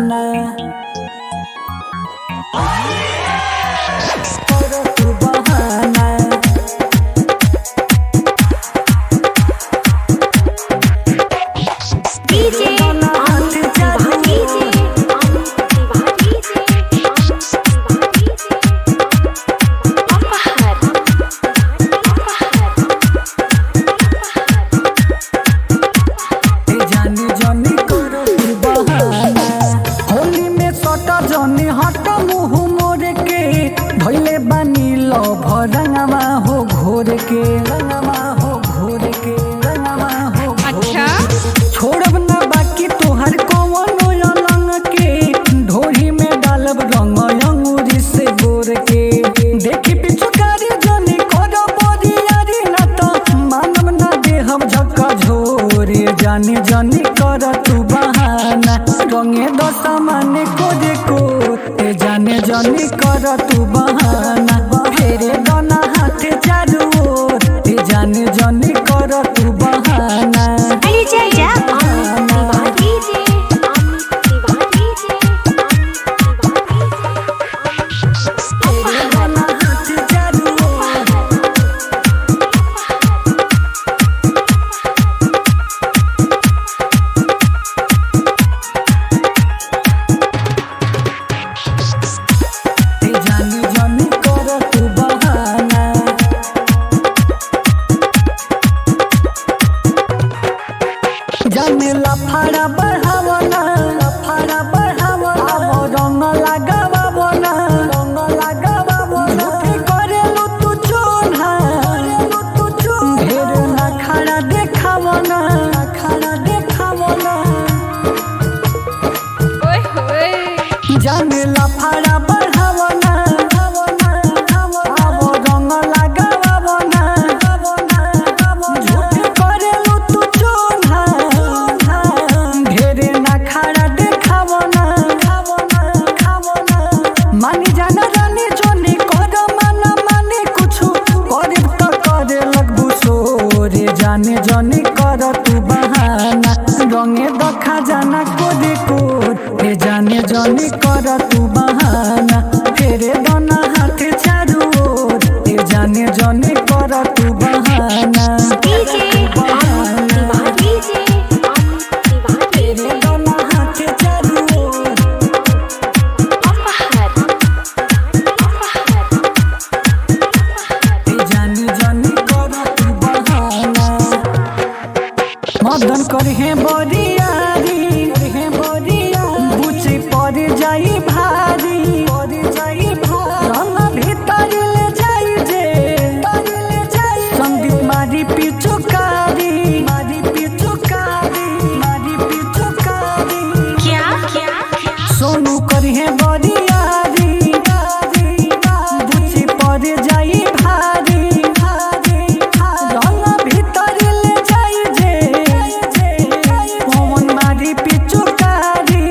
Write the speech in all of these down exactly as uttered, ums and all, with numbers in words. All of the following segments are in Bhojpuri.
बहाना करो तू बहाना। DJ Amit Tiwari DJ Amit Tiwari DJ Amit Tiwari अपहर ए जाने जाने करो तू बहाना। होली में सटा जाने हट मुँह मोर के धैले बानी लभ रंगवा हो घोर के रंगवा हो घोर के रंगवा हो अच्छा छोड़ब ना बाकी तोहर कौनो अलंग के ढोरी में डालब रंग अंगूरी से गोर के देखी पिछुकारी जाने करो बोरियारी ना तो मानव ना देहब झक्का झोरे जाने जाने कर तू बहाना रंगे दशा माने को दे को ए जाने जाने कर तू बहाना फेरे दोना हाथ चारू ओर ए जाने जाने कर तू बहाना। DJ Amit Tiwari DJ Amit Tiwari DJ फेरे दोना हाथ चारू ओर ए जाने जाने कर तू बहाना। जाने लफाड़ा बढ़ावना लफाड़ा बढ़ावना वो रंग लगावना रंग लगावना करेलु तू चोना करेलु तू चोना ढेर ना खड़ा देखावना खड़ा देखावना ओए होए जाने लफाड़ा बढ़ावना वो रंग लगावना झूठ करेलु तू चोना ढेरे ना खड़ा देखावना मानी जाना जाने जोने कर माना माने कुछ करे तो करे लगबू सोरे जाने जाने कर तू बहाना रंगे दखा जाना कोदे कोर ए जाने जाने कर तू बहाना फेरे दोना हाथ चारू ओर ए जाने जाने कर तू बहाना। डीजे अमित तिवारी डीजे अमित तिवारी फेरे दोना हाथ चारू ओर अपहर ए जाने जाने कर तू बहाना। मदन करहे बरियारी करहे बरियारी बुझे पड़ जाई भारी पड़ जाई भारी रंग भीतर ले जाई जे ले जाई संदीप मारी पिचुकारी मारी पिचुकारी मारी पिचुकारी क्या क्या सोनू करहे बरियारी बुझे पड़ जाई भारी रंग भीतर ले जाई जे पवन मारी पिचुकारी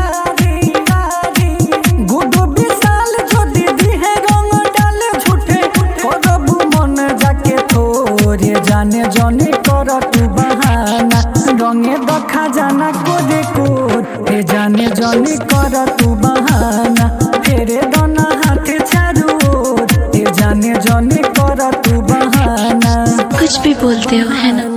गुडू विशाल जो दीदी है रंग डाले झूठे करबू मन जाके थोरे जाने जाने कर तू बहाना रंगे दखा जाना कोदे कोर ए जाने जाने कर तू बहाना फेरे दोना हाथ चारू ओर ए जाने जाने कर तू बहाना। कुछ भी बोलते हो है ना।